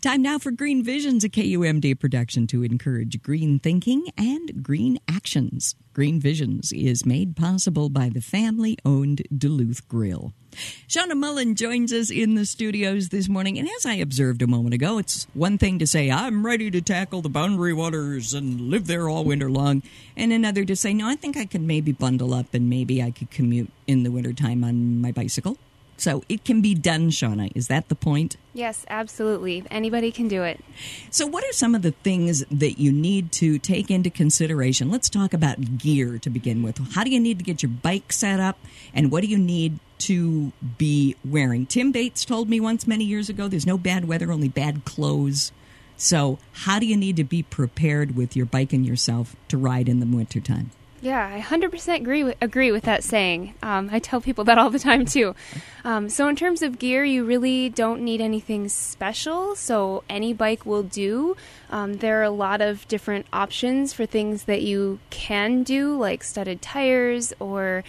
Time now for Green Visions, a KUMD production to encourage green thinking and green actions. Green Visions is made possible by the family-owned Duluth Grill. Shauna Mullen joins us in the studios this morning, and as I observed a moment ago, it's one thing to say, I'm ready to tackle the Boundary Waters and live there all winter long, and another to say, no, I think I could maybe bundle up and maybe I could commute in the wintertime on my bicycle. So it can be done, Shauna. Is that the point? Yes, absolutely. Anybody can do it. So what are some of the things that you need to take into consideration? Let's talk about gear to begin with. How do you need to get your bike set up, and what do you need to be wearing? Tim Bates told me once many years ago, there's no bad weather, only bad clothes. So how do you need to be prepared with your bike and yourself to ride in the wintertime? Yeah, I 100% agree with that saying. I tell people that all the time, too. So in terms of gear, you really don't need anything special, so any bike will do. There are a lot of different options for things that you can do, like studded tires or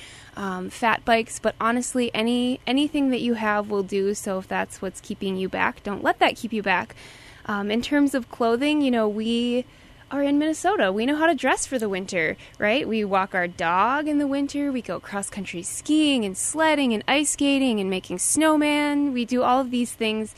fat bikes, but honestly, anything that you have will do, so if that's what's keeping you back, don't let that keep you back. In terms of clothing, we are in Minnesota. We know how to dress for the winter, right? We walk our dog in the winter. We go cross-country skiing and sledding and ice skating and making snowman. We do all of these things.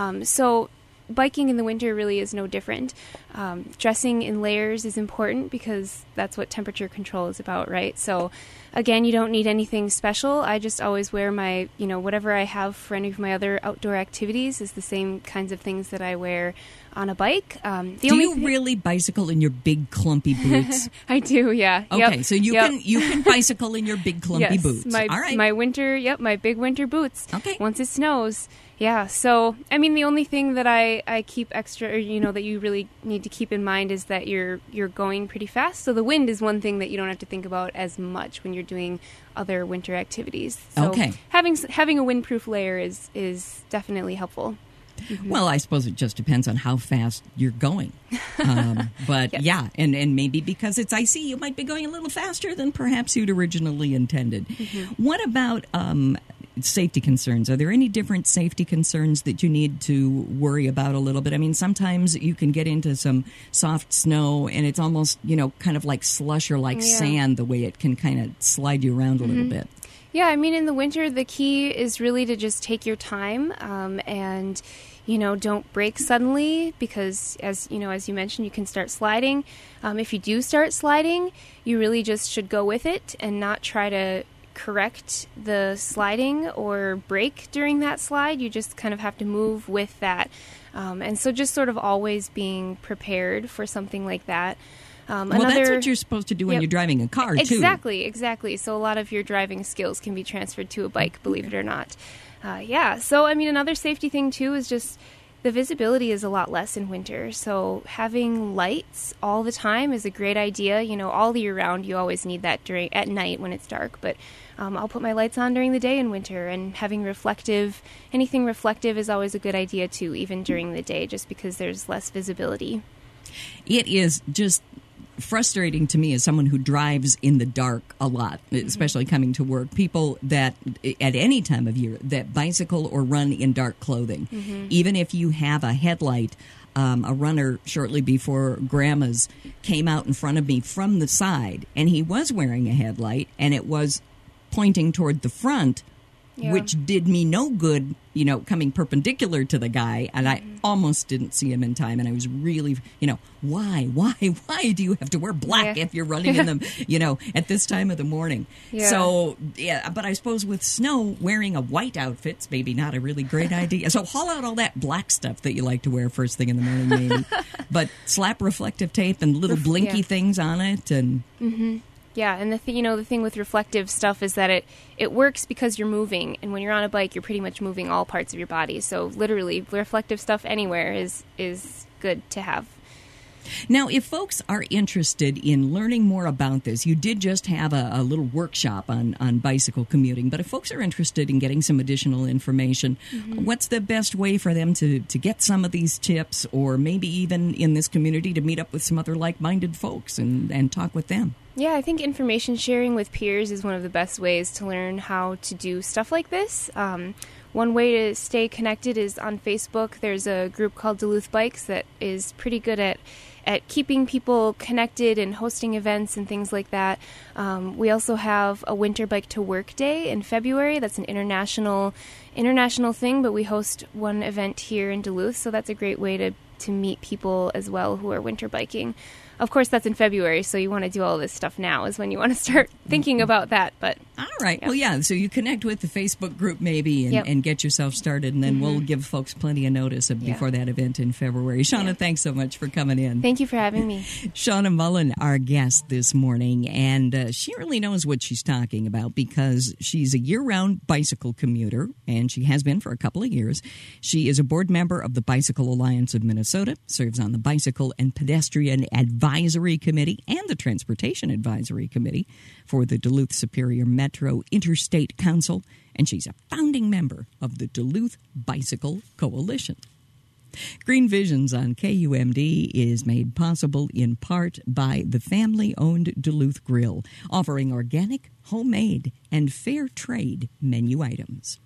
So biking in the winter really is no different. Dressing in layers is important because that's what temperature control is about, right? So again, you don't need anything special. I just always wear my, whatever I have for any of my other outdoor activities is the same kinds of things that I wear on a bike. Do you really bicycle in your big clumpy boots? I do, yeah. Okay, so you can bicycle in your big clumpy boots. My, all right. My big winter boots. Okay. Once it snows. Yeah, so, the only thing that I keep extra, or, that you really need to keep in mind is that you're going pretty fast. So the wind is one thing that you don't have to think about as much when you're doing other winter activities. So okay. Having a windproof layer is definitely helpful. Mm-hmm. Well, I suppose it just depends on how fast you're going. But yes. Yeah, and maybe because it's icy, you might be going a little faster than perhaps you'd originally intended. Mm-hmm. What about safety concerns? Are there any different safety concerns that you need to worry about a little bit? Sometimes you can get into some soft snow and it's almost, kind of like slush or like sand, the way it can kind of slide you around a little bit. Yeah, in the winter, the key is really to just take your time and, don't brake suddenly because, as you mentioned, you can start sliding. If you do start sliding, you really just should go with it and not try to correct the sliding or brake during that slide. You just kind of have to move with that. And so just sort of always being prepared for something like that. Well, that's what you're supposed to do when you're driving a car, too. Exactly. So a lot of your driving skills can be transferred to a bike, believe it or not. So, another safety thing, too, is just the visibility is a lot less in winter. So having lights all the time is a great idea. All year round, you always need that at night when it's dark. But I'll put my lights on during the day in winter, and having anything reflective is always a good idea, too, even during the day, just because there's less visibility. It is just frustrating to me as someone who drives in the dark a lot, especially coming to work. People that at any time of year that bicycle or run in dark clothing, even if you have a headlight. A runner shortly before Grandma's came out in front of me from the side, and he was wearing a headlight, and it was pointing toward the front, which did me no good, coming perpendicular to the guy, and I almost didn't see him in time, and I was really, why do you have to wear black if you're running in them, at this time of the morning? Yeah. So, but I suppose with snow, wearing a white outfit's maybe not a really great idea. So haul out all that black stuff that you like to wear first thing in the morning, maybe. But slap reflective tape and little blinky things on it, and... Mm-hmm. Yeah, and the thing with reflective stuff is that it works because you're moving, and when you're on a bike, you're pretty much moving all parts of your body. So literally, reflective stuff anywhere is good to have. Now, if folks are interested in learning more about this, you did just have a little workshop on bicycle commuting, but if folks are interested in getting some additional information, what's the best way for them to get some of these tips, or maybe even in this community to meet up with some other like-minded folks and talk with them? Yeah, I think information sharing with peers is one of the best ways to learn how to do stuff like this. One way to stay connected is on Facebook. There's a group called Duluth Bikes that is pretty good at keeping people connected and hosting events and things like that. We also have a Winter Bike to Work Day in February. That's an international thing, but we host one event here in Duluth, so that's a great way to meet people as well who are winter biking. Of course, that's in February, so you want to do all this stuff now is when you want to start thinking about that. But all right. Yeah. Well, yeah, so you connect with the Facebook group maybe and get yourself started, and then we'll give folks plenty of notice before that event in February. Shauna, thanks so much for coming in. Thank you for having me. Shauna Mullen, our guest this morning, and she really knows what she's talking about because she's a year-round bicycle commuter, and she has been for a couple of years. She is a board member of the Bicycle Alliance of Minnesota, serves on the Bicycle and Pedestrian Advisory Committee and the Transportation Advisory Committee for the Duluth Superior Metro Interstate Council, and she's a founding member of the Duluth Bicycle Coalition. Green Visions on KUMD is made possible in part by the family-owned Duluth Grill, offering organic, homemade, and fair trade menu items.